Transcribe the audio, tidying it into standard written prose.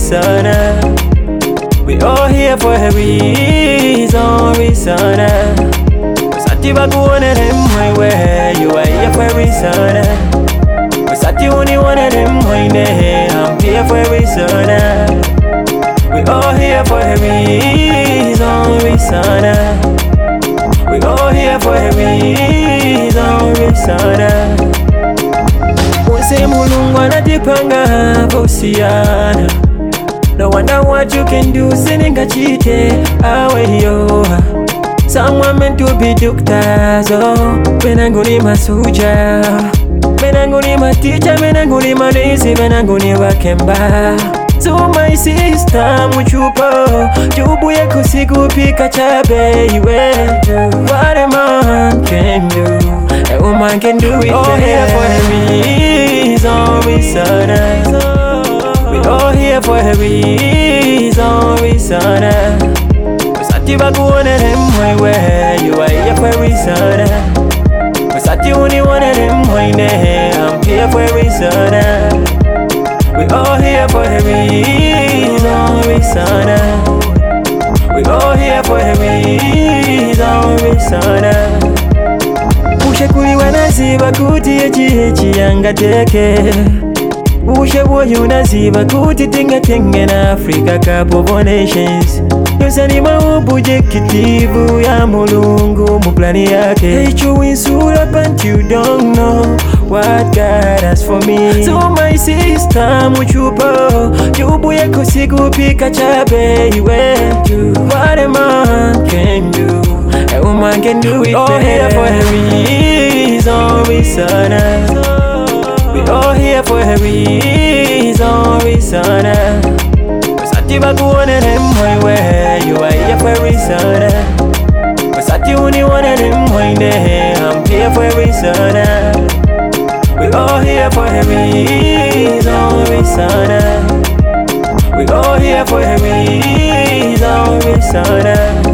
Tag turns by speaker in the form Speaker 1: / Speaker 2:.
Speaker 1: We all here for a reason. Sati bakuone them where you are here for a reason. Sati only one of them I'm here for a reason. We all here for a reason. We all here for a reason. Once mulungu anatipanga kuhusiana. No wonder what you can do, sininga chite awe yo. Someone meant to be doctors, oh. Menanguni masuja, menanguni ma teacher, menanguni ma lazy, menanguni wakemba. So my sister muchupo, jubu ya kusiku pika chabe iwe. What a man can do, a woman can do it. All here for a reason. We all here for a reason. Sati bakuone them where you are here for a reason. Sati only one of them I'm here for a reason. We all here for a reason. We all here for a reason. Ushe kuri wanaziba kuti echi yanga teke. Ushe boyu naziba kuti tinga na Africa Cup of Nations. Yosani maubujekitivu ya mulungu muplani yake. Ichu insura but you don't know what God has for me. So my sister muchupo, jubu ya kusiku pika chabe iwe. What a man can do, a woman can do it. All here for a reason. We all here for a reason. Sati bakuone them where you are here for a reason. Sati only one of them I'm here for a reason. We all here for a reason. We all here for a reason.